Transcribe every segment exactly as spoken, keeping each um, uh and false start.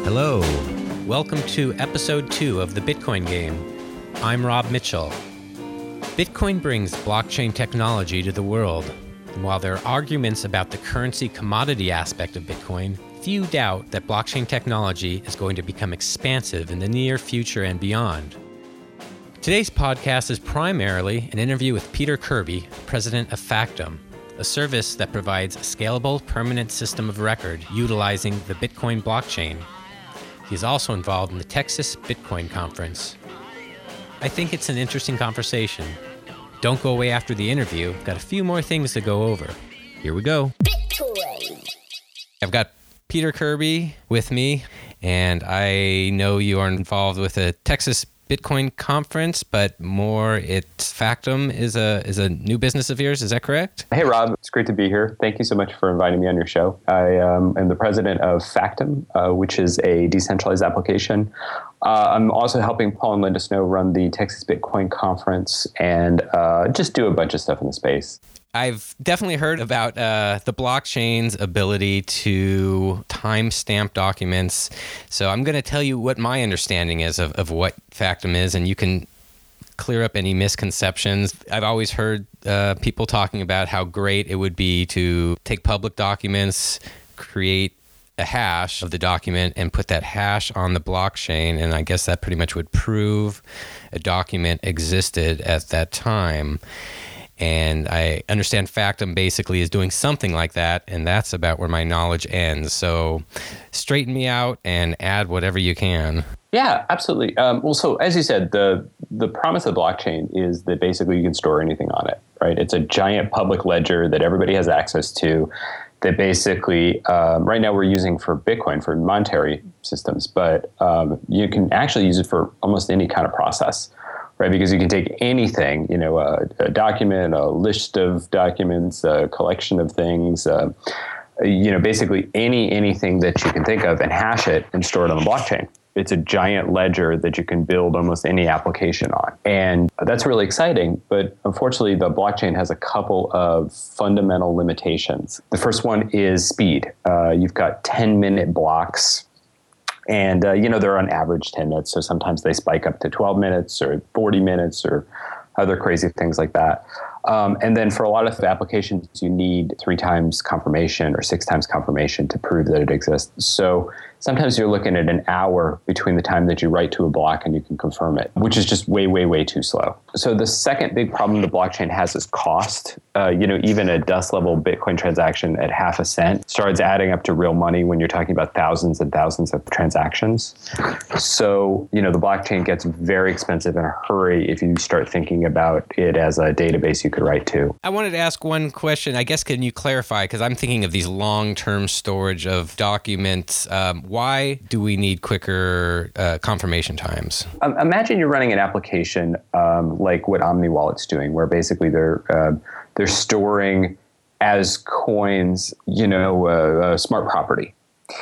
Hello. Welcome to episode two of the Bitcoin Game. I'm Rob Mitchell. Bitcoin brings blockchain technology to the world. And while there are arguments about the currency commodity aspect of Bitcoin, few doubt that blockchain technology is going to become expansive in the near future and beyond. Today's podcast is primarily an interview with Peter Kirby, president of Factom, a service that provides a scalable, permanent system of record utilizing the Bitcoin blockchain. He is also involved in the Texas Bitcoin Conference. I think it's an interesting conversation. Don't go away after the interview. Got a few more things to go over. Here we go. Bitcoin. I've got Peter Kirby with me, and I know you are involved with a Texas Bitcoin Conference, but more it's Factom is a is a new business of yours. Is that correct? Hey, Rob. It's great to be here. Thank you so much for inviting me on your show. I um, am the president of Factom, uh, which is a decentralized application. Uh, I'm also helping Paul and Linda Snow run the Texas Bitcoin Conference and uh, just do a bunch of stuff in the space. I've definitely heard about uh, the blockchain's ability to timestamp documents. So I'm going to tell you what my understanding is of, of what Factom is, and you can clear up any misconceptions. I've always heard uh, people talking about how great it would be to take public documents, create a hash of the document, and put that hash on the blockchain. And I guess that pretty much would prove a document existed at that time. And I understand Factom basically is doing something like that, and that's about where my knowledge ends. So straighten me out and add whatever you can. Yeah, absolutely. Um, well, so as you said, the the promise of blockchain is that basically you can store anything on it, right? It's a giant public ledger that everybody has access to that basically, um, right now we're using for Bitcoin, for monetary systems, but um, you can actually use it for almost any kind of process. Right, because you can take anything, you know, a, a document, a list of documents, a collection of things, uh, you know, basically any anything that you can think of and hash it and store it on the blockchain. It's a giant ledger that you can build almost any application on. And that's really exciting. But unfortunately, the blockchain has a couple of fundamental limitations. The first one is speed. Uh, you've got ten minute blocks. And, uh, you know, they're on average ten minutes. So sometimes they spike up to twelve minutes or forty minutes or other crazy things like that. Um, and then for a lot of applications, you need three times confirmation or six times confirmation to prove that it exists. So sometimes you're looking at an hour between the time that you write to a block and you can confirm it, which is just way, way, way too slow. So the second big problem the blockchain has is cost. Uh, you know, even a dust level Bitcoin transaction at half a cent starts adding up to real money when you're talking about thousands and thousands of transactions. So, you know, the blockchain gets very expensive in a hurry if you start thinking about it as a database you could write to. I wanted to ask one question. I guess, can you clarify? Because I'm thinking of these long-term storage of documents. Um, why do we need quicker uh, confirmation times? Um, imagine you're running an application um, like what OmniWallet's doing, where basically they're uh, they're storing as coins, you know, uh, uh, smart property.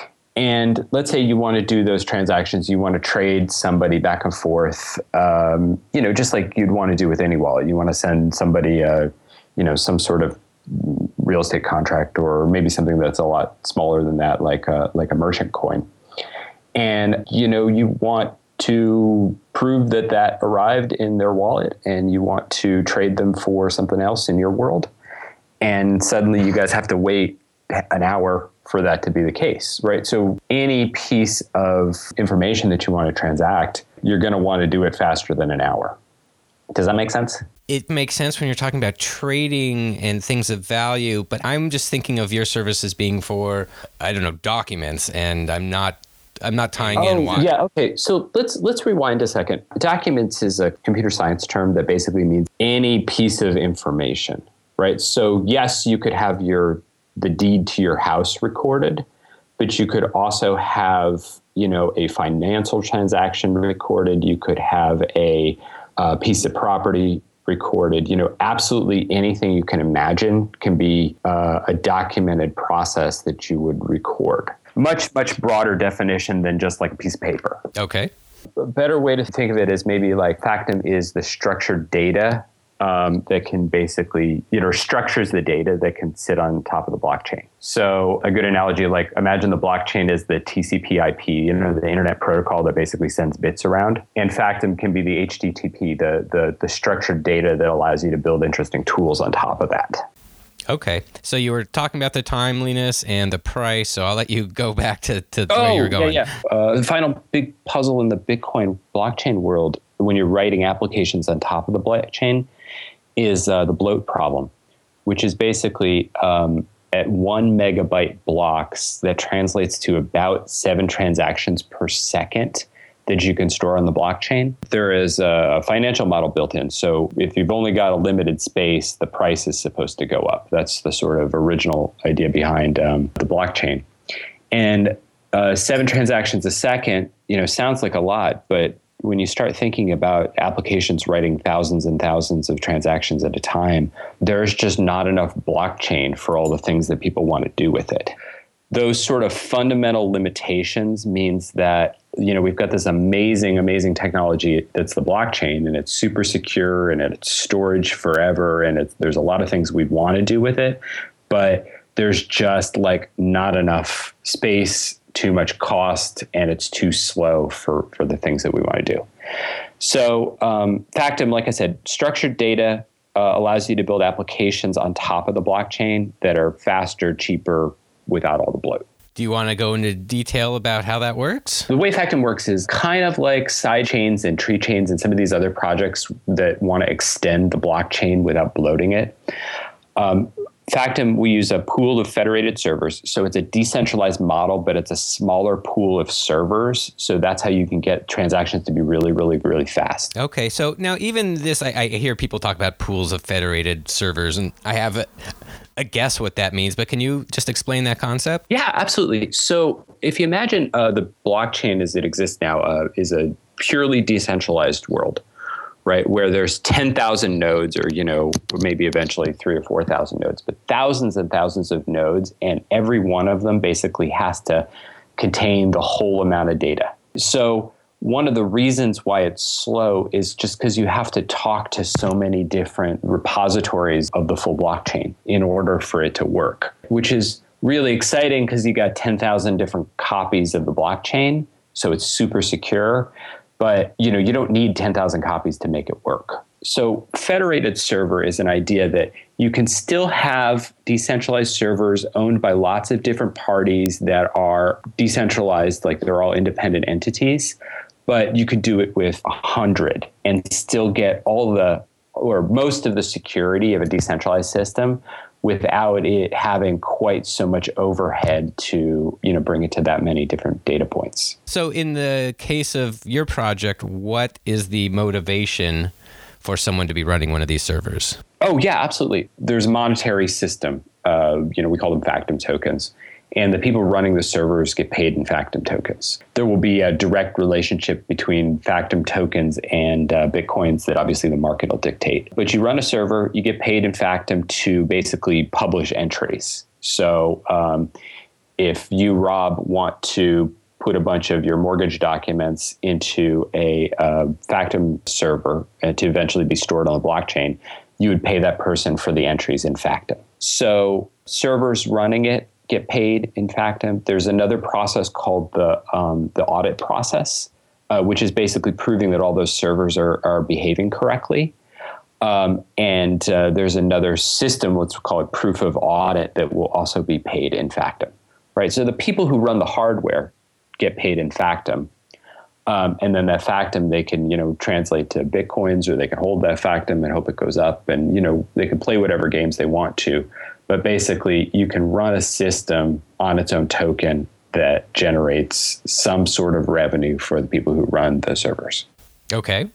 And let's say you want to do those transactions, you want to trade somebody back and forth, um, you know, just like you'd want to do with any wallet. You want to send somebody, uh, you know, some sort of real estate contract, or maybe something that's a lot smaller than that, like a, like a merchant coin. And, you know, you want to prove that that arrived in their wallet, and you want to trade them for something else in your world. And suddenly you guys have to wait an hour for that to be the case, right? So any piece of information that you want to transact, you're going to want to do it faster than an hour. Does that make sense? It makes sense when you're talking about trading and things of value, but I'm just thinking of your service as being for, I don't know, documents, and I'm not I'm not tying oh, in why. Yeah, okay. So let's let's rewind a second. Documents is a computer science term that basically means any piece of information, right? So yes, you could have your the deed to your house recorded, but you could also have, you know, a financial transaction recorded. You could have a, a piece of property recorded. You know, absolutely anything you can imagine can be uh, a documented process that you would record. Much, much broader definition than just like a piece of paper. Okay. A better way to think of it is maybe like Factom is the structured data um, that can basically, you know, structures the data that can sit on top of the blockchain. So a good analogy, like imagine the blockchain is the T C P I P, you know, the internet protocol that basically sends bits around. And Factom can be the H T T P, the, the, the structured data that allows you to build interesting tools on top of that. Okay. So you were talking about the timeliness and the price, so I'll let you go back to, to oh, where you were going. Yeah, yeah. Uh, the final big puzzle in the Bitcoin blockchain world, when you're writing applications on top of the blockchain, is uh, the bloat problem, which is basically um, at one megabyte blocks that translates to about seven transactions per second that you can store on the blockchain. There is a financial model built in. So if you've only got a limited space, the price is supposed to go up. That's the sort of original idea behind um, the blockchain. And uh, seven transactions a second, you know, sounds like a lot, but when you start thinking about applications writing thousands and thousands of transactions at a time, there's just not enough blockchain for all the things that people want to do with it. Those sort of fundamental limitations means that, you know, we've got this amazing, amazing technology that's the blockchain, and it's super secure, and it's storage forever, and it's, there's a lot of things we want to do with it, but there's just like not enough space, too much cost, and it's too slow for, for the things that we want to do. So um, Factom, like I said, structured data uh, allows you to build applications on top of the blockchain that are faster, cheaper, without all the bloat. Do you want to go into detail about how that works? The way Factom works is kind of like sidechains and tree chains and some of these other projects that want to extend the blockchain without bloating it. Um, Factom, we use a pool of federated servers. So it's a decentralized model, but it's a smaller pool of servers. So that's how you can get transactions to be really, really, really fast. Okay. So now even this, I, I hear people talk about pools of federated servers, and I have a, a guess what that means, but can you just explain that concept? Yeah, absolutely. So if you imagine uh, the blockchain as it exists now uh, is a purely decentralized world, right, where there's ten thousand nodes, or, you know, maybe eventually three or four thousand nodes, but thousands and thousands of nodes, and every one of them basically has to contain the whole amount of data. So one of the reasons why it's slow is just because you have to talk to so many different repositories of the full blockchain in order for it to work, which is really exciting because you got ten thousand different copies of the blockchain, so it's super secure. But, you know, you don't need ten thousand copies to make it work. So federated server is an idea that you can still have decentralized servers owned by lots of different parties that are decentralized, like they're all independent entities, but you could do it with a hundred and still get all the, or most of the security of a decentralized system without it having quite so much overhead to, you know, bring it to that many different data points. So in the case of your project, what is the motivation for someone to be running one of these servers? Oh, yeah, absolutely. There's a monetary system. Uh, you know, we call them Factom tokens. And the people running the servers get paid in Factom tokens. There will be a direct relationship between Factom tokens and uh, Bitcoins that obviously the market will dictate. But you run a server, you get paid in Factom to basically publish entries. So um, if you, Rob, want to put a bunch of your mortgage documents into a uh, Factom server and to eventually be stored on the blockchain, you would pay that person for the entries in Factom. So servers running it get paid in Factom. There's another process called the um, the audit process, uh, which is basically proving that all those servers are, are behaving correctly. Um, and uh, there's another system, let's call it proof of audit, that will also be paid in Factom, right? So the people who run the hardware get paid in Factom. Um, and then that Factom, they can, you know, translate to Bitcoins, or they can hold that Factom and hope it goes up. And, you know, they can play whatever games they want to. But basically, you can run a system on its own token that generates some sort of revenue for the people who run the servers. Okay.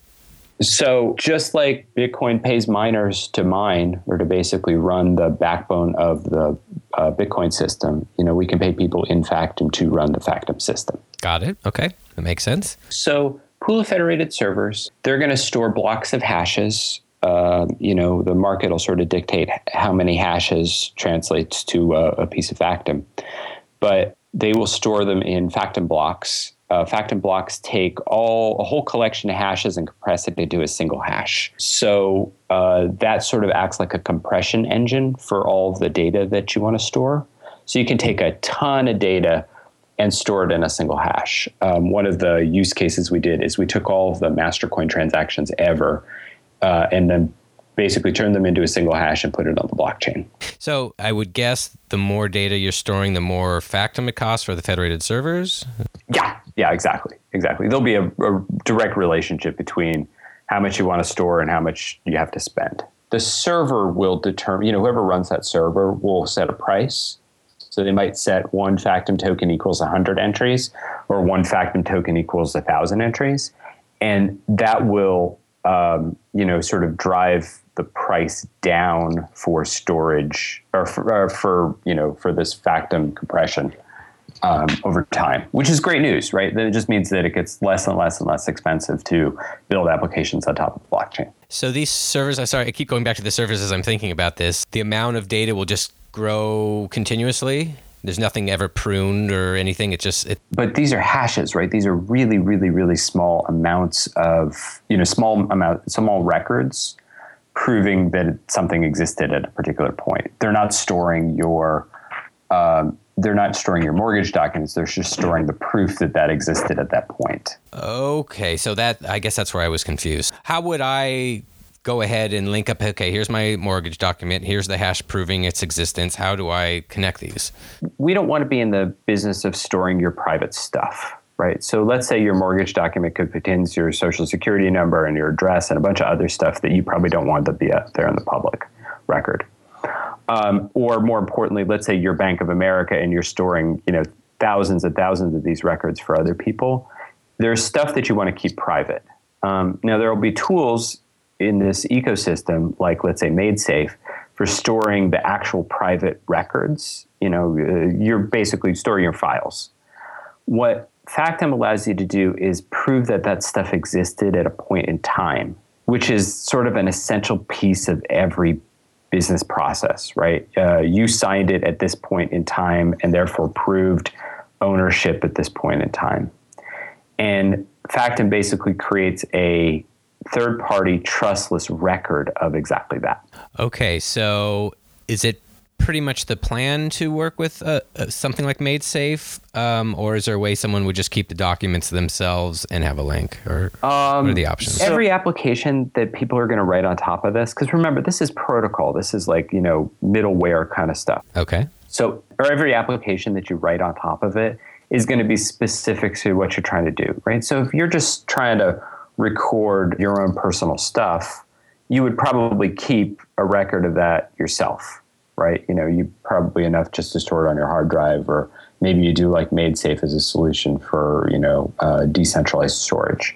So just like Bitcoin pays miners to mine, or to basically run the backbone of the uh, Bitcoin system, you know, we can pay people in Factom to run the Factom system. Got it. Okay. That makes sense. So pool of federated servers, they're going to store blocks of hashes. Uh, you know, the market will sort of dictate how many hashes translates to a, a piece of Factom. But they will store them in Factom blocks. uh, Factom blocks take all a whole collection of hashes and compress it into a single hash. So uh, that sort of acts like a compression engine for all of the data that you want to store. So you can take a ton of data and store it in a single hash. Um, one of the use cases we did is we took all of the Mastercoin transactions ever uh, and then basically turn them into a single hash and put it on the blockchain. So I would guess the more data you're storing, the more Factom it costs for the federated servers? Yeah, yeah, exactly. Exactly. There'll be a, a direct relationship between how much you want to store and how much you have to spend. The server will determine, you know, whoever runs that server will set a price. So they might set one Factom token equals one hundred entries or one Factom token equals one thousand entries. And that will, um, you know, sort of drive the price down for storage or for, uh, for you know, for this Factom compression um, over time, which is great news, right? Then it just means that it gets less and less and less expensive to build applications on top of the blockchain. So these servers, I'm sorry, I keep going back to the servers as I'm thinking about this. The amount of data will just grow continuously? There's nothing ever pruned or anything. It's just... It... But these are hashes, right? These are really, really, really small amounts of, you know, small amount, small records proving that something existed at a particular point. They're not storing your, um, they're not storing your mortgage documents. They're just storing the proof that that existed at that point. Okay, so that, I guess that's where I was confused. How would I go ahead and link up, okay, here's my mortgage document, here's the hash proving its existence. How do I connect these? We don't want to be in the business of storing your private stuff, right? So let's say your mortgage document contains your social security number and your address and a bunch of other stuff that you probably don't want to be out there in the public record. Um, or more importantly, let's say you're Bank of America and you're storing, you know, thousands and thousands of these records for other people. There's stuff that you want to keep private. Um, now, there will be tools in this ecosystem, like let's say MadeSafe, for storing the actual private records. You know, uh, you're basically storing your files. What Factom allows you to do is prove that that stuff existed at a point in time, which is sort of an essential piece of every business process, right? Uh, you signed it at this point in time and therefore proved ownership at this point in time. And Factom basically creates a third-party trustless record of exactly that. Okay, so is it pretty much the plan to work with uh, uh, something like MadeSafe, um, or is there a way someone would just keep the documents themselves and have a link, or um, what are the options? Every application that people are going to write on top of this, because remember, this is protocol. This is like, you know, middleware kind of stuff. Okay. So or every application that you write on top of it is going to be specific to what you're trying to do, right? So if you're just trying to record your own personal stuff, you would probably keep a record of that yourself, right? You know, you probably enough just to store it on your hard drive, or maybe you do like MadeSafe as a solution for, you know, uh, decentralized storage.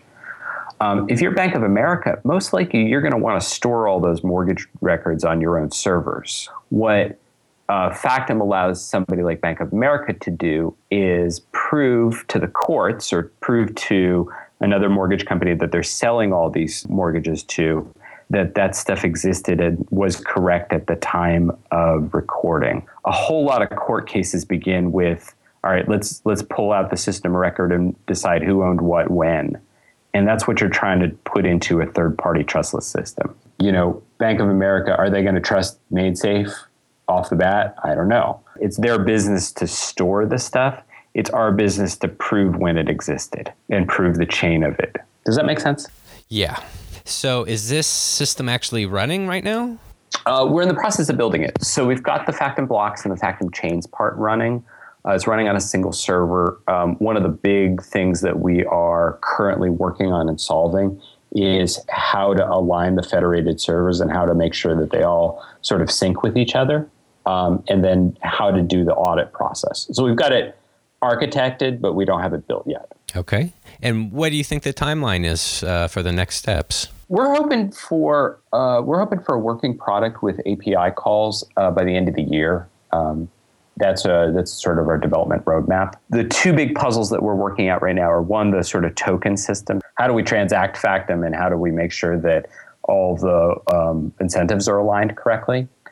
Um, if you're Bank of America, most likely you're going to want to store all those mortgage records on your own servers. What uh, Factom allows somebody like Bank of America to do is prove to the courts or prove to another mortgage company that they're selling all these mortgages to that that stuff existed and was correct at the time of recording. A whole lot of court cases begin with, all right, let's let's pull out the system record and decide who owned what when. And that's what you're trying to put into a third-party trustless system. You know, Bank of America, are they going to trust MadeSafe off the bat? I don't know. It's their business to store the stuff. It's our business to prove when it existed and prove the chain of it. Does that make sense? Yeah. So is this system actually running right now? Uh, we're in the process of building it. So we've got the Factom blocks and the Factom chains part running. Uh, it's running on a single server. Um, one of the big things that we are currently working on and solving is how to align the federated servers and how to make sure that they all sort of sync with each other, um, and then how to do the audit process. So we've got it architected, but we don't have it built yet. Okay. And what do you think the timeline is uh, for the next steps? We're hoping for uh, we're hoping for a working product with A P I calls uh, by the end of the year. Um, that's a that's sort of our development roadmap. The two big puzzles that we're working out right now are, one, the sort of token system. How do we transact Factom, and how do we make sure that all the um, incentives are aligned correctly?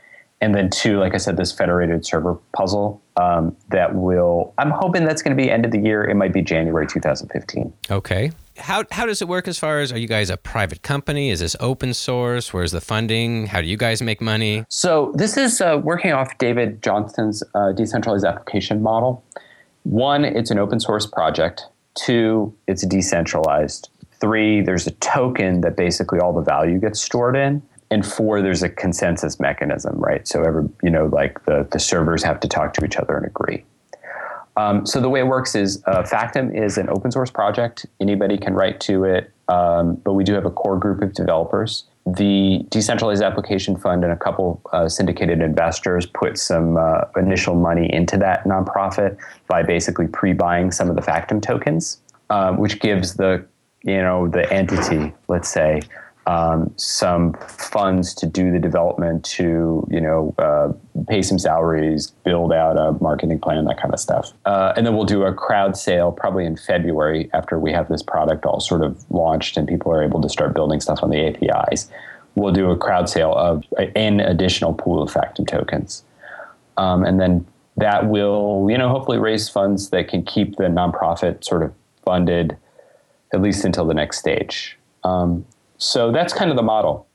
And then two, like I said, this federated server puzzle um, that will, I'm hoping that's going to be end of the year. It might be January two thousand fifteen. Okay. How how does it work as far as, are you guys a private company? Is this open source? Where's the funding? How do you guys make money? So this is uh, working off David Johnston's uh, decentralized application model. One, it's an open source project. Two, it's decentralized. Three, there's a token that basically all the value gets stored in. And four, there's a consensus mechanism, right? So every, you know, like the, the servers have to talk to each other and agree. Um, so the way it works is uh, Factom is an open source project. Anybody can write to it, um, but we do have a core group of developers. The Decentralized Application Fund and a couple uh, syndicated investors put some uh, initial money into that nonprofit by basically pre-buying some of the Factom tokens, uh, which gives the, you know, the entity, let's say, Um, some funds to do the development, to, you know, uh, pay some salaries, build out a marketing plan, that kind of stuff. Uh, and then we'll do a crowd sale probably in February after we have this product all sort of launched and people are able to start building stuff on the A P Is. We'll do a crowd sale of an additional pool of Factom tokens. Um, and then that will, you know, hopefully raise funds that can keep the nonprofit sort of funded at least until the next stage. Um, So that's kind of the model.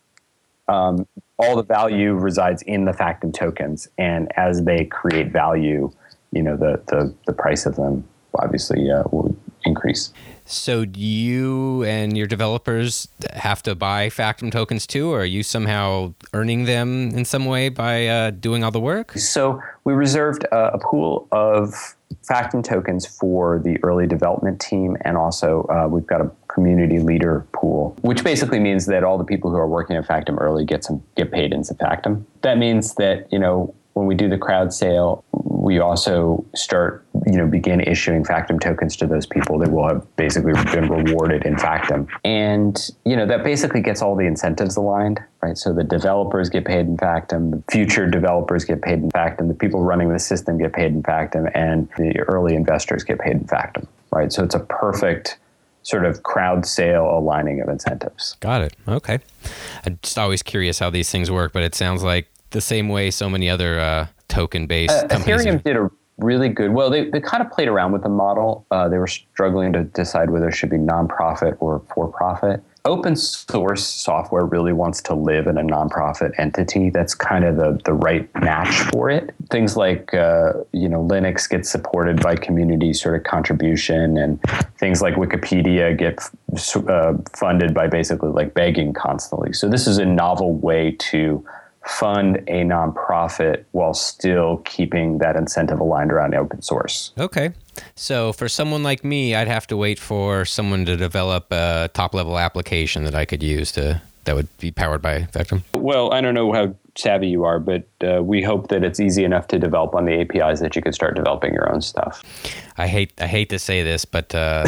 Um, all the value resides in the Factom tokens, and as they create value, you know, the the, the price of them obviously uh, will increase. So do you and your developers have to buy Factom tokens too, or are you somehow earning them in some way by uh, doing all the work? So we reserved uh, a pool of Factom tokens for the early development team, and also uh, we've got a community leader pool, which basically means that all the people who are working at Factom early get some get paid into Factom. That means that, you know, when we do the crowd sale, we also start, you know, begin issuing Factom tokens to those people that will have basically been rewarded in Factom. And, you know, that basically gets all the incentives aligned, right? So the developers get paid in Factom, the future developers get paid in Factom, the people running the system get paid in Factom, and the early investors get paid in Factom, right? So it's a perfect sort of crowd sale aligning of incentives. Got it. Okay. I'm just always curious how these things work, but it sounds like the same way so many other uh, token-based uh, companies. Ethereum did a really good, well, they, they kind of played around with the model. Uh, they were struggling to decide whether it should be nonprofit or for-profit. Open source software really wants to live in a nonprofit entity. That's kind of the, the right match for it. Things like, uh, you know, Linux gets supported by community sort of contribution, and things like Wikipedia get uh, funded by basically like begging constantly. So this is a novel way to fund a nonprofit while still keeping that incentive aligned around open source. Okay. So for someone like me, I'd have to wait for someone to develop a top-level application that I could use to that would be powered by Factom. Well, I don't know how savvy you are, but uh, we hope that it's easy enough to develop on the A P Is that you could start developing your own stuff. I hate I hate to say this, but uh,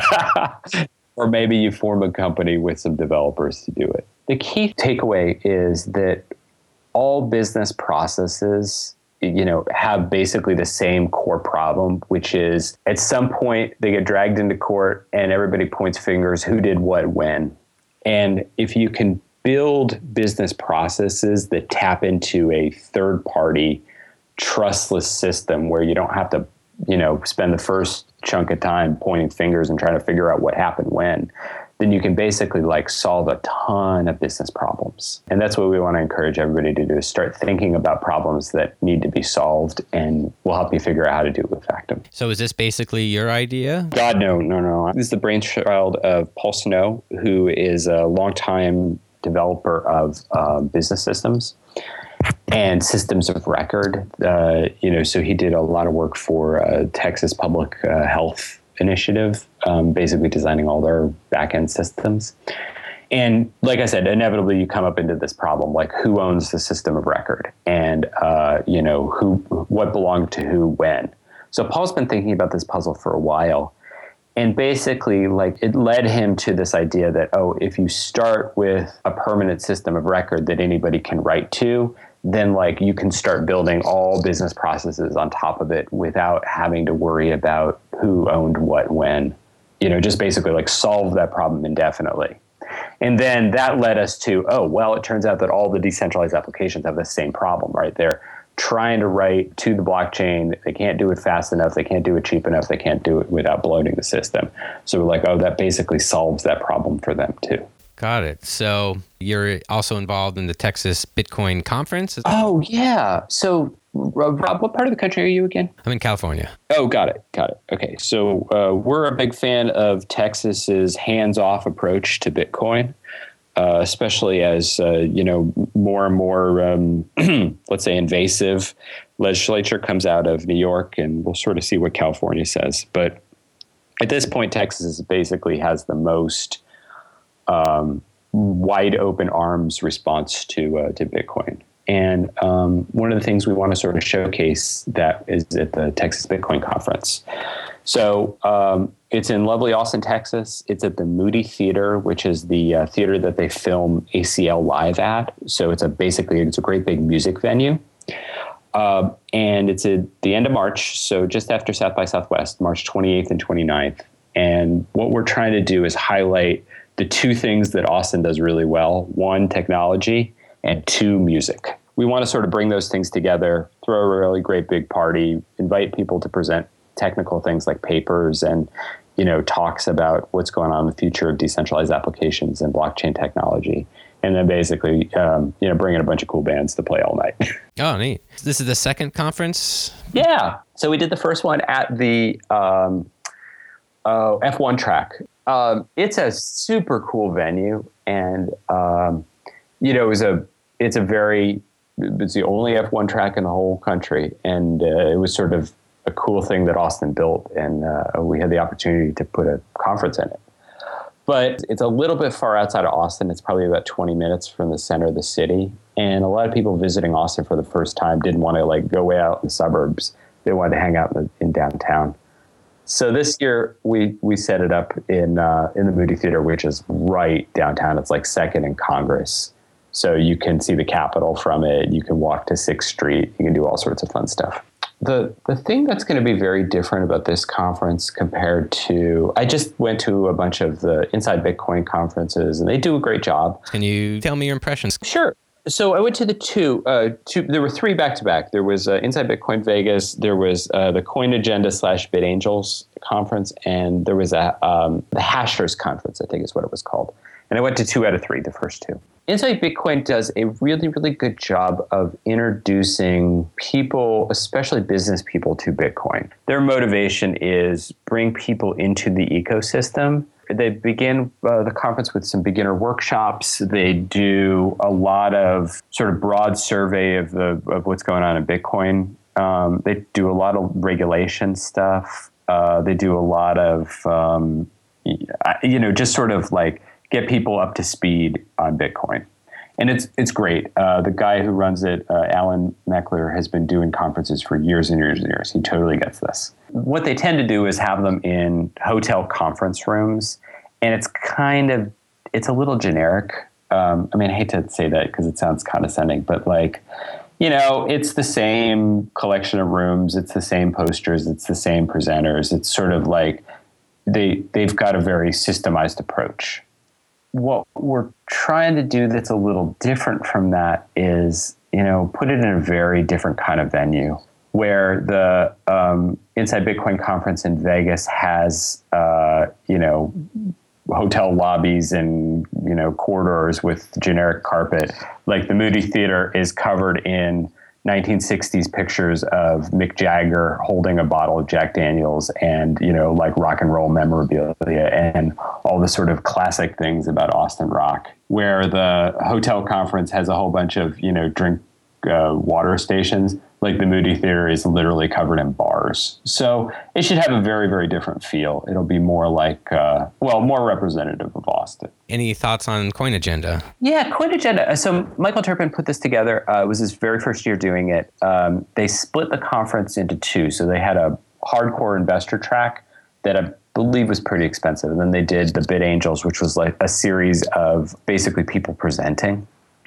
or maybe you form a company with some developers to do it. The key takeaway is that all business processes, you know, have basically the same core problem, which is at some point they get dragged into court and everybody points fingers who did what when. And if you can build business processes that tap into a third party trustless system where you don't have to, you know, spend the first chunk of time pointing fingers and trying to figure out what happened when, then you can basically like solve a ton of business problems. And that's what we want to encourage everybody to do, is start thinking about problems that need to be solved, and we'll help you figure out how to do it with Factom. So is this basically your idea? God, no, no, no. This is the brainchild of Paul Snow, who is a longtime developer of uh, business systems and systems of record. Uh, you know, so he did a lot of work for uh, Texas Public uh, Health Initiative, um, basically designing all their back-end systems. And like I said, inevitably you come up into this problem, like who owns the system of record, and uh, you know, who, what belonged to who when. So Paul's been thinking about this puzzle for a while, and basically like it led him to this idea that, oh, if you start with a permanent system of record that anybody can write to, then like you can start building all business processes on top of it without having to worry about who owned what when, you know, just basically like solve that problem indefinitely. And then that led us to, oh, well, it turns out that all the decentralized applications have the same problem, right? They're trying to write to the blockchain. They can't do it fast enough. They can't do it cheap enough. They can't do it without bloating the system. So we're like, oh, that basically solves that problem for them too. Got it. So you're also involved in the Texas Bitcoin Conference? Oh, yeah. So, Rob, what part of the country are you again? I'm in California. Oh, got it. Got it. Okay. So uh, we're a big fan of Texas's hands-off approach to Bitcoin, uh, especially as, uh, you know, more and more, um, let's say, invasive legislature comes out of New York, and we'll sort of see what California says. But at this point, Texas basically has the most Um, wide open arms response to uh, to Bitcoin. And um, one of the things we want to sort of showcase that is at the Texas Bitcoin Conference. So um, it's in lovely Austin, Texas. It's at the Moody Theater, which is the uh, theater that they film A C L Live at. So it's a basically it's a great big music venue. Uh, and it's at the end of March, so just after South by Southwest, March twenty-eighth and twenty-ninth. And what we're trying to do is highlight the two things that Austin does really well: one, technology, and two, music. We want to sort of bring those things together, throw a really great big party, invite people to present technical things like papers and, you know, talks about what's going on in the future of decentralized applications and blockchain technology. And then basically, um, you know, bring in a bunch of cool bands to play all night. Oh, neat. This is the second conference? Yeah. So we did the first one at the um, uh, F one track. Um, it's a super cool venue, and um, you know, it was a it's a very it's the only F one track in the whole country, and uh, it was sort of a cool thing that Austin built, and uh, we had the opportunity to put a conference in it. But it's a little bit far outside of Austin. It's probably about twenty minutes from the center of the city, and a lot of people visiting Austin for the first time didn't want to like go way out in the suburbs. They wanted to hang out in, the, in downtown. So this year we we set it up in uh, in the Moody Theater, which is right downtown. It's like Second and Congress, so you can see the Capitol from it. You can walk to Sixth Street. You can do all sorts of fun stuff. The the thing that's going to be very different about this conference compared to, I just went to a bunch of the Inside Bitcoin conferences, and they do a great job. Can you tell me your impressions? Sure. So I went to the two, uh, two, there were three back-to-back. There was uh, Inside Bitcoin Vegas, there was uh, the Coin Agenda slash BitAngels conference, and there was a, um, the Hashers conference, I think is what it was called. And I went to two out of three, the first two. Inside Bitcoin does a really, really good job of introducing people, especially business people, to Bitcoin. Their motivation is bring people into the ecosystem. They begin uh, the conference with some beginner workshops. They do a lot of sort of broad survey of the of what's going on in Bitcoin. Um, they do a lot of regulation stuff. Uh, they do a lot of, um, you know, just sort of like get people up to speed on Bitcoin. And it's it's great. Uh, the guy who runs it, uh, Alan Meckler, has been doing conferences for years and years and years. He totally gets this. What they tend to do is have them in hotel conference rooms, and it's kind of, it's a little generic. Um, I mean, I hate to say that because it sounds condescending, but like, you know, it's the same collection of rooms, it's the same posters, it's the same presenters. It's sort of like they they've got a very systemized approach. What we're trying to do that's a little different from that is, you know, put it in a very different kind of venue where the um, Inside Bitcoin conference in Vegas has, uh, you know, hotel lobbies and, you know, corridors with generic carpet. Like the Moody Theater is covered in nineteen sixties pictures of Mick Jagger holding a bottle of Jack Daniels and, you know, like rock and roll memorabilia and all the sort of classic things about Austin rock, where the hotel conference has a whole bunch of, you know, drink uh, water stations. Like the Moody Theater is literally covered in bars. So it should have a very, very different feel. It'll be more like, uh, well, more representative of Austin. Any thoughts on Coin Agenda? Yeah, Coin Agenda. So Michael Turpin put this together. Uh, it was his very first year doing it. Um, they split the conference into two. So they had a hardcore investor track that I believe was pretty expensive. And then they did the BitAngels, which was like a series of basically people presenting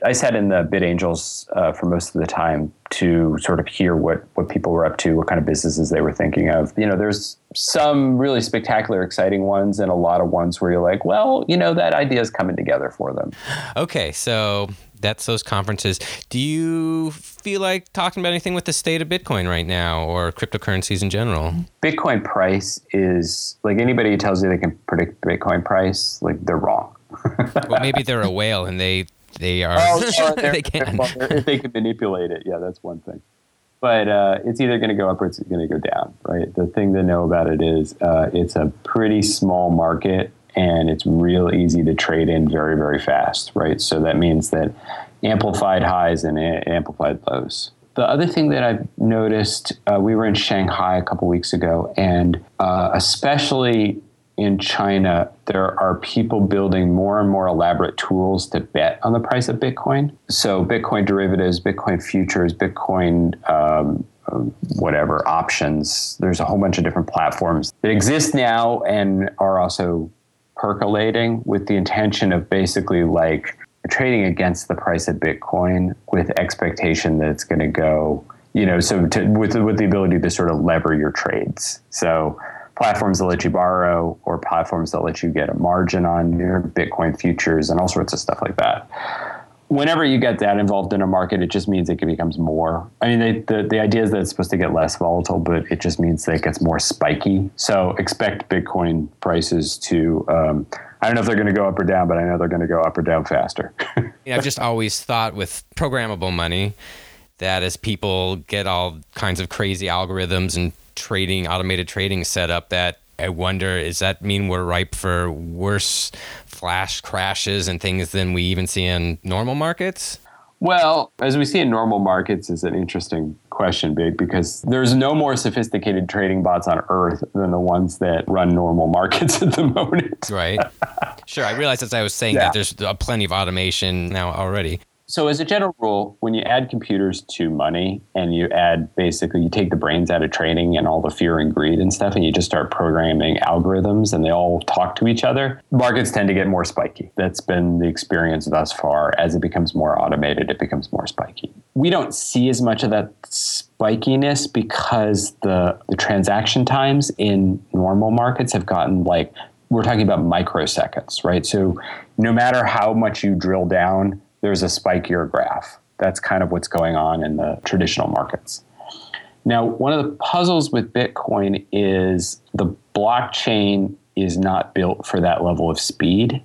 I sat in the BitAngels uh, for most of the time to sort of hear what, what people were up to, what kind of businesses they were thinking of. You know, there's some really spectacular, exciting ones and a lot of ones where you're like, well, you know, that idea is coming together for them. Okay, so that's those conferences. Do you feel like talking about anything with the state of Bitcoin right now or cryptocurrencies in general? Bitcoin price is, like, anybody who tells you they can predict Bitcoin price, like, they're wrong. Well, maybe they're a whale and they they are oh, no, they can well, if they can manipulate it, yeah, that's one thing. But uh, it's either going to go up or it's going to go down, right? The thing to know about it is uh, it's a pretty small market and it's real easy to trade in very, very fast, right? So that means that amplified highs and a- amplified lows. The other thing that I've noticed, uh, we were in Shanghai a couple weeks ago, and uh, especially in China, there are people building more and more elaborate tools to bet on the price of Bitcoin. So Bitcoin derivatives, Bitcoin futures, Bitcoin um, whatever, options. There's a whole bunch of different platforms that exist now and are also percolating with the intention of basically like trading against the price of Bitcoin with expectation that it's going to go, you know, so to, with, with the ability to sort of lever your trades. So platforms that let you borrow or platforms that let you get a margin on your Bitcoin futures and all sorts of stuff like that. Whenever you get that involved in a market, it just means it becomes more. I mean, they, the, the idea is that it's supposed to get less volatile, but it just means that it gets more spiky. So expect Bitcoin prices to, um, I don't know if they're going to go up or down, but I know they're going to go up or down faster. Yeah, I've just always thought with programmable money that as people get all kinds of crazy algorithms and trading, automated trading set up, that I wonder, does that mean we're ripe for worse flash crashes and things than we even see in normal markets? Well, as we see in normal markets is an interesting question, Big, because there's no more sophisticated trading bots on Earth than the ones that run normal markets at the moment. Right. Sure. I realized as I was saying yeah. that there's uh, plenty of automation now already. So as a general rule, when you add computers to money and you add basically, you take the brains out of trading and all the fear and greed and stuff, and you just start programming algorithms and they all talk to each other, markets tend to get more spiky. That's been the experience thus far. As it becomes more automated, it becomes more spiky. We don't see as much of that spikiness because the, the transaction times in normal markets have gotten like, we're talking about microseconds, right? So no matter how much you drill down, there's a spikier graph. That's kind of what's going on in the traditional markets. Now, one of the puzzles with Bitcoin is the blockchain is not built for that level of speed.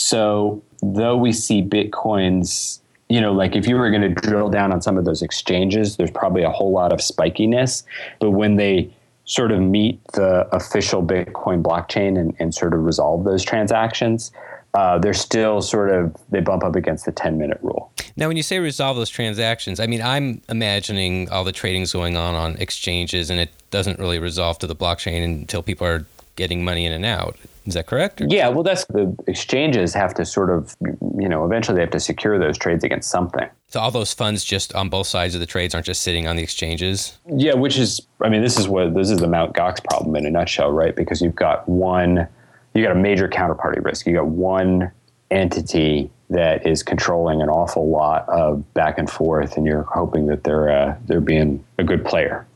So though we see Bitcoins, you know, like if you were going to drill down on some of those exchanges, there's probably a whole lot of spikiness. But when they sort of meet the official Bitcoin blockchain and, and sort of resolve those transactions, Uh, they're still sort of, they bump up against the ten-minute rule. Now, when you say resolve those transactions, I mean, I'm imagining all the trading's going on on exchanges, and it doesn't really resolve to the blockchain until people are getting money in and out. Is that correct? Or? Yeah, well, that's the exchanges have to sort of, you know, eventually they have to secure those trades against something. So all those funds just on both sides of the trades aren't just sitting on the exchanges? Yeah, which is, I mean, this is what, this is the Mt. Gox problem in a nutshell, right? Because you've got one... you got a major counterparty risk. You got one entity that is controlling an awful lot of back and forth, and you're hoping that they're uh, they're being a good player.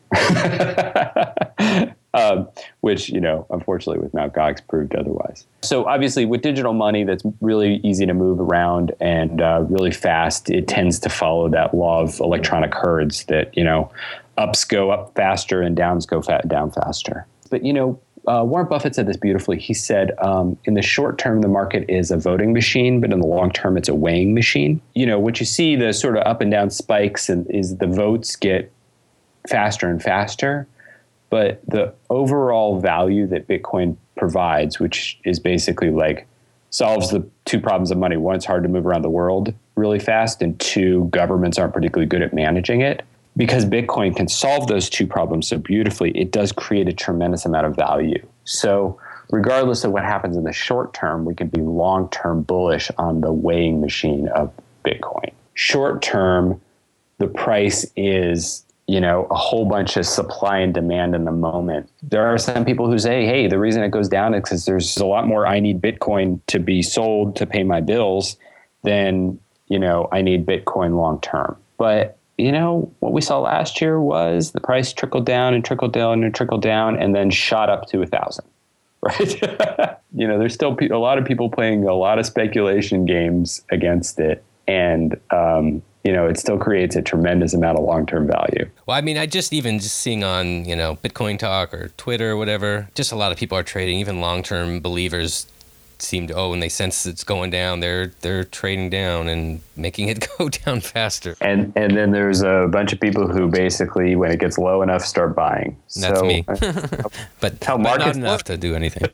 um, which, you know, unfortunately with Mt. Gox proved otherwise. So obviously with digital money that's really easy to move around and uh, really fast, it tends to follow that law of electronic herds that, you know, ups go up faster and downs go fa- down faster. But, you know, Uh, Warren Buffett said this beautifully. He said, um, in the short term, the market is a voting machine, but in the long term, it's a weighing machine. You know, what you see, the sort of up and down spikes and is the votes get faster and faster, but the overall value that Bitcoin provides, which is basically like solves the two problems of money. One, it's hard to move around the world really fast, and two, governments aren't particularly good at managing it. Because Bitcoin can solve those two problems so beautifully, it does create a tremendous amount of value. So regardless of what happens in the short term, we can be long-term bullish on the weighing machine of Bitcoin. Short term, the price is, you know, a whole bunch of supply and demand in the moment. There are some people who say, hey, the reason it goes down is because there's a lot more I need Bitcoin to be sold to pay my bills than, you know, I need Bitcoin long term. But, you know, what we saw last year was the price trickled down and trickled down and trickled down and then shot up to a thousand, right? You know, there's still pe- a lot of people playing a lot of speculation games against it. And, um, you know, it still creates a tremendous amount of long-term value. Well, I mean, I just even just seeing on, you know, Bitcoin Talk or Twitter or whatever, just a lot of people are trading, even long-term believers seem to, oh, when they sense it's going down, they're they're trading down and making it go down faster. And and then there's a bunch of people who basically, when it gets low enough, start buying. That's so, me. uh, but, how but not markets enough work. to do anything.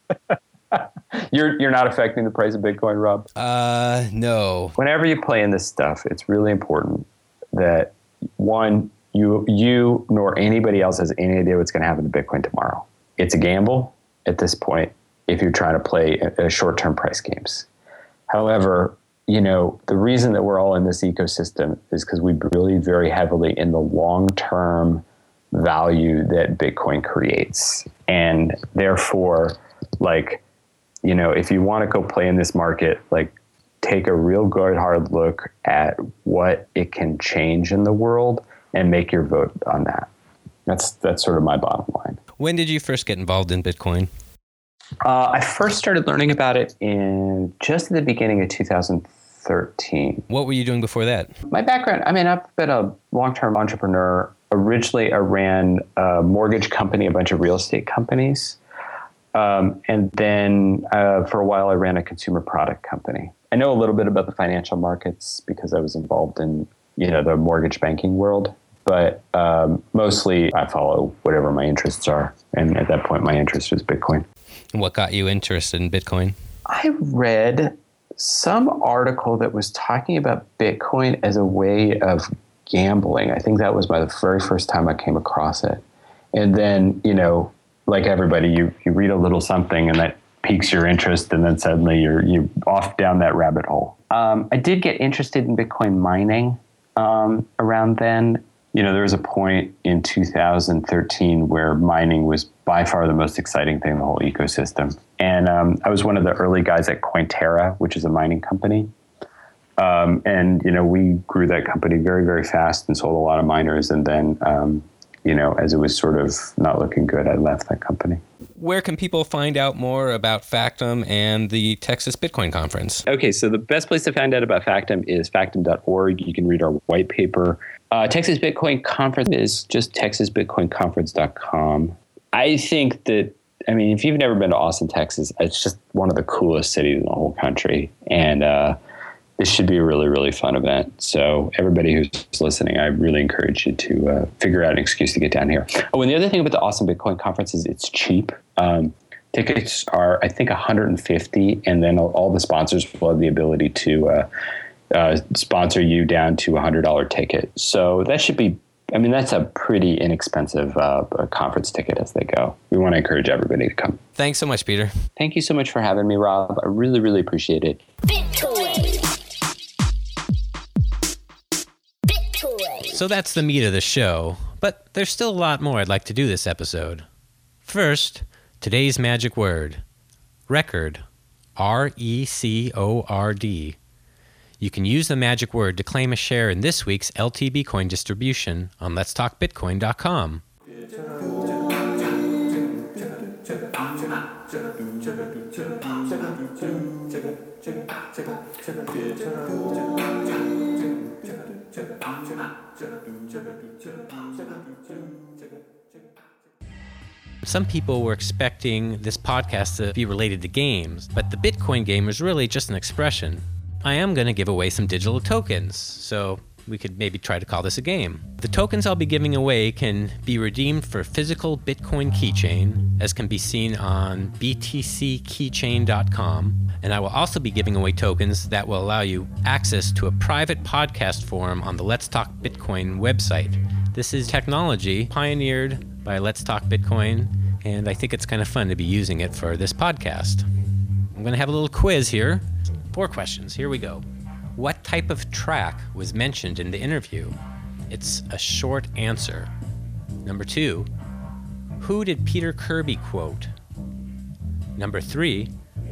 You're you're not affecting the price of Bitcoin, Rob? Uh, no. Whenever you play in this stuff, it's really important that, one, you you nor anybody else has any idea what's going to happen to Bitcoin tomorrow. It's a gamble at this point if you're trying to play a, a short-term price games. However, you know, the reason that we're all in this ecosystem is because we believe very heavily in the long-term value that Bitcoin creates. And therefore, like, you know, if you want to go play in this market, like, take a real good hard look at what it can change in the world and make your vote on that. That's that's sort of my bottom line. When did you first get involved in Bitcoin? Uh, I first started learning about it in just at the beginning of two thousand thirteen. What were you doing before that? My background, I mean, I've been a long-term entrepreneur. Originally, I ran a mortgage company, a bunch of real estate companies. Um, and then uh, for a while, I ran a consumer product company. I know a little bit about the financial markets because I was involved in, you know, the mortgage banking world. But um, mostly I follow whatever my interests are. And at that point, my interest was Bitcoin. And what got you interested in Bitcoin? I read some article that was talking about Bitcoin as a way of gambling. I think that was my the very first time I came across it. And then, you know, like everybody, you, you read a little something and that piques your interest, and then suddenly you're you off down that rabbit hole. Um, I did get interested in Bitcoin mining um, around then. You know, there was a point in two thousand thirteen where mining was by far the most exciting thing in the whole ecosystem. And um, I was one of the early guys at Cointerra, which is a mining company. Um, and, you know, we grew that company very, very fast and sold a lot of miners. And then, um, you know, as it was sort of not looking good, I left that company. Where can people find out more about Factom and the Texas Bitcoin Conference? Okay, so the best place to find out about Factom is factom dot org. You can read our white paper. Uh, Texas Bitcoin Conference is just texas bitcoin conference dot com. I think that, I mean, if you've never been to Austin, Texas, it's just one of the coolest cities in the whole country. And uh, this should be a really, really fun event. So everybody who's listening, I really encourage you to uh, figure out an excuse to get down here. Oh, and the other thing about the Austin Bitcoin Conference is it's cheap. Um, tickets are, I think, one hundred fifty dollars, and then all, all the sponsors will have the ability to uh, uh, sponsor you down to a one hundred dollars ticket. So that should be, I mean, that's a pretty inexpensive uh, conference ticket as they go. We want to encourage everybody to come. Thanks so much, Peter. Thank you so much for having me, Rob. I really, really appreciate it. Bitcoin. So that's the meat of the show, but there's still a lot more I'd like to do this episode. First, today's magic word, record, R E C O R D. You can use the magic word to claim a share in this week's L T B coin distribution on lets talk bitcoin dot com. Some people were expecting this podcast to be related to games, but the Bitcoin game is really just an expression. I am going to give away some digital tokens, so we could maybe try to call this a game. The tokens I'll be giving away can be redeemed for physical Bitcoin keychain, as can be seen on b t c keychain dot com, and I will also be giving away tokens that will allow you access to a private podcast forum on the Let's Talk Bitcoin website. This is technology pioneered by Let's Talk Bitcoin, and I think it's kind of fun to be using it for this podcast. I'm going to have a little quiz here. Four questions. Here we go. What type of track was mentioned in the interview? It's a short answer. Number two, who did Peter Kirby quote? Number three,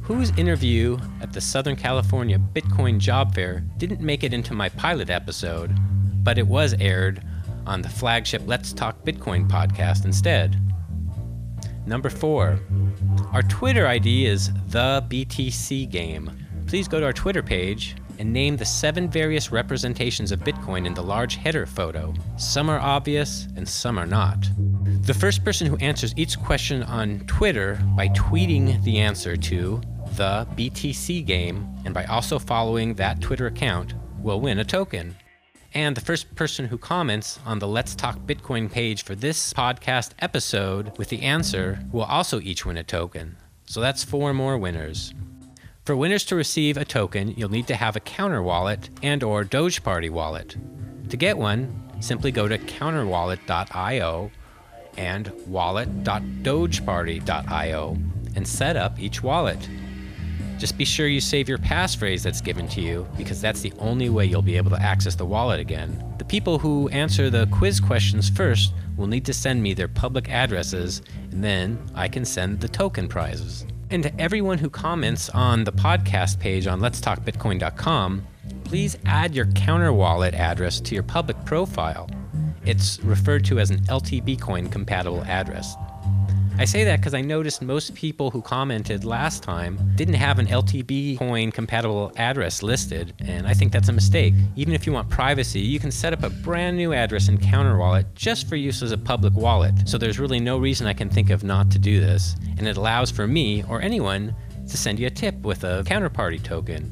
whose interview at the Southern California Bitcoin Job Fair didn't make it into my pilot episode, but it was aired on the flagship Let's Talk Bitcoin podcast instead. Number four, our Twitter I D is the B T C Game. Please go to our Twitter page and name the seven various representations of Bitcoin in the large header photo. Some are obvious and some are not. The first person who answers each question on Twitter by tweeting the answer to the B T C Game and by also following that Twitter account will win a token. And the first person who comments on the Let's Talk Bitcoin page for this podcast episode with the answer will also each win a token. So that's four more winners. For winners to receive a token, you'll need to have a Counter wallet and or Doge Party wallet. To get one, simply go to counter wallet dot io and wallet dot dogeparty dot io and set up each wallet. Just be sure you save your passphrase that's given to you, because that's the only way you'll be able to access the wallet again. The people who answer the quiz questions first will need to send me their public addresses, and then I can send the token prizes. And to everyone who comments on the podcast page on lets talk bitcoin dot com, please add your Counter wallet address to your public profile. It's referred to as an L T B coin compatible address. I say that because I noticed most people who commented last time didn't have an L T B coin compatible address listed, and I think that's a mistake. Even if you want privacy, you can set up a brand new address in Counter Wallet just for use as a public wallet. So there's really no reason I can think of not to do this, and it allows for me or anyone to send you a tip with a counterparty token.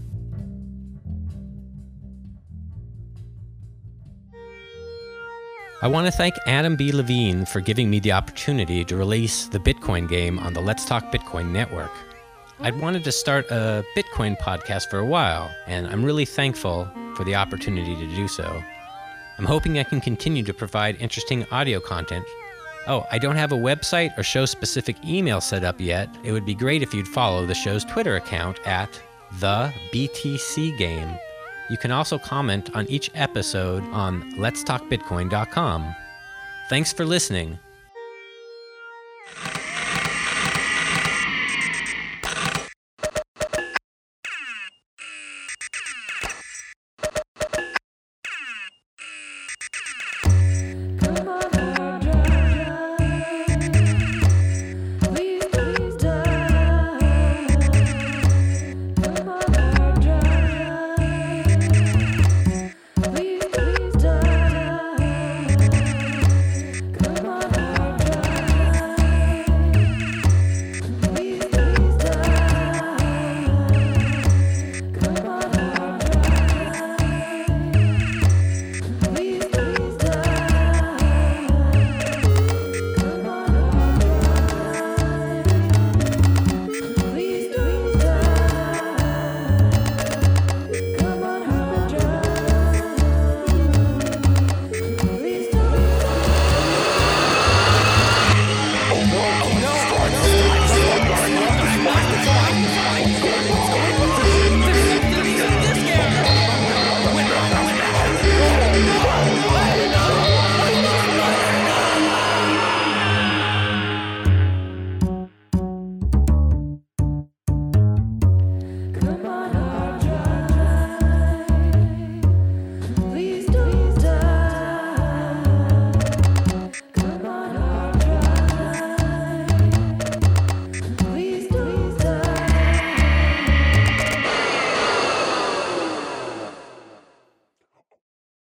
I want to thank Adam B. Levine for giving me the opportunity to release the Bitcoin game on the Let's Talk Bitcoin network. I'd wanted to start a Bitcoin podcast for a while, and I'm really thankful for the opportunity to do so. I'm hoping I can continue to provide interesting audio content. Oh, I don't have a website or show-specific email set up yet. It would be great if you'd follow the show's Twitter account at the B T C Game. You can also comment on each episode on lets talk bitcoin dot com. Thanks for listening.